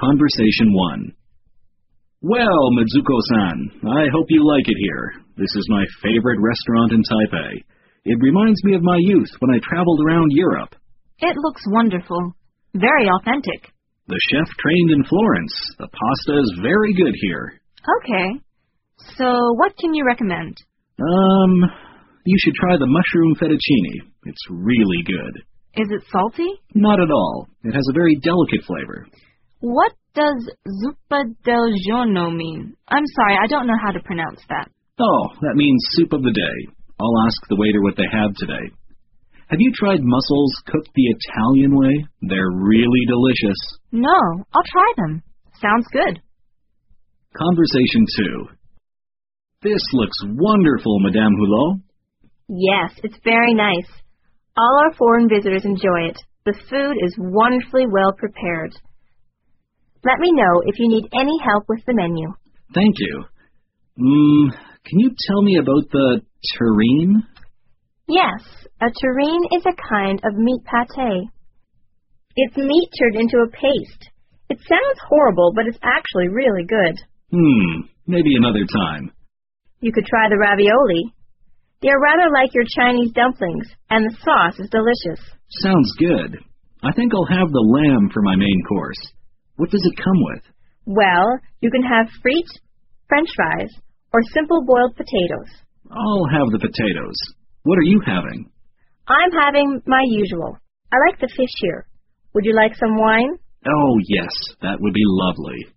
Conversation 1. Well, Mitsuko-san, I hope you like it here. This is my favorite restaurant in Taipei. It reminds me of my youth when I traveled around Europe. It looks wonderful. Very authentic. The chef trained in Florence. The pasta is very good here. Okay. So, what can you recommend? You should try the mushroom fettuccine. It's really good. Is it salty? Not at all. It has a very delicate flavor. What does zuppa del giorno mean? I'm sorry, I don't know how to pronounce that. Oh, that means soup of the day. I'll ask the waiter what they have today. Have you tried mussels cooked the Italian way? They're really delicious. No, I'll try them. Sounds good. Conversation 2. This looks wonderful, Madame Hulot. Yes, it's very nice. All our foreign visitors enjoy it. The food is wonderfully well prepared. Let me know if you need any help with the menu. Thank you. Can you tell me about the terrine? Yes, a terrine is a kind of meat pâté. It's meat turned into a paste. It sounds horrible, but it's actually really good. Maybe another time. You could try the ravioli. They are rather like your Chinese dumplings, and the sauce is delicious. Sounds good. I think I'll have the lamb for my main course. What does it come with? Well, you can have frites, French fries, or simple boiled potatoes. I'll have the potatoes. What are you having? I'm having my usual. I like the fish here. Would you like some wine? Oh, yes, that would be lovely.